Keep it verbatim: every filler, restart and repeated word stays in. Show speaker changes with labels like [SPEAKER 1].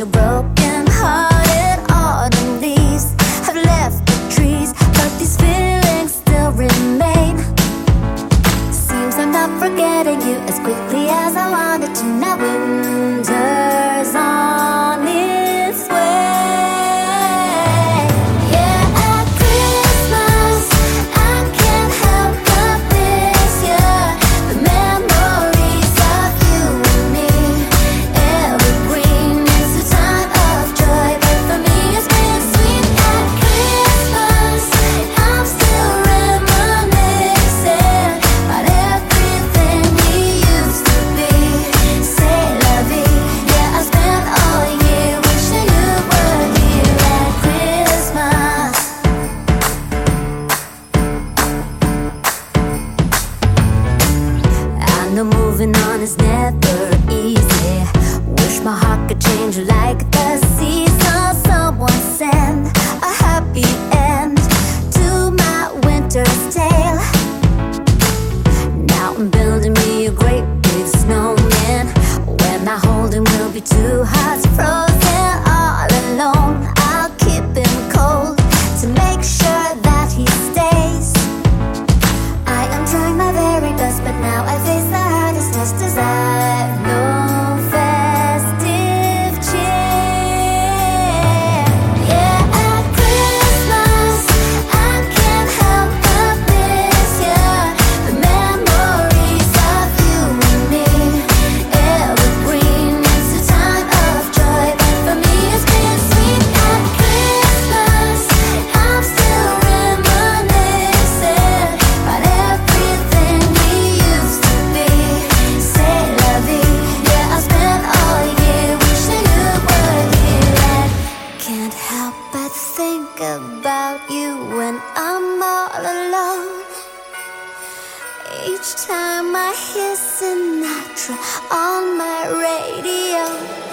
[SPEAKER 1] so broken hearted. Autumn leaves have left the trees, but these feelings still remain. Seems I'm not forgetting you as quickly as I wanted to. Now winter's on its way. No, moving on is never easy. Wish my heart could change like the seasons. Someone send a happy end to my winter's tale. Now I'm building me a great big snowman. When I hold him, we'll be two hearts frozen. All alone, I'll keep him cold to make sure that he stays. I am trying my very best, but now I face the just as I've no festive cheer. Yeah, at Christmas I can't help but miss you. The memories of you and me, evergreen. It's a time of joy, but for me it's bittersweet. At Christmas I'm still reminiscing about everything we used to be. Can't help but think about you when I'm all alone. Each time I hear Sinatra on my radio.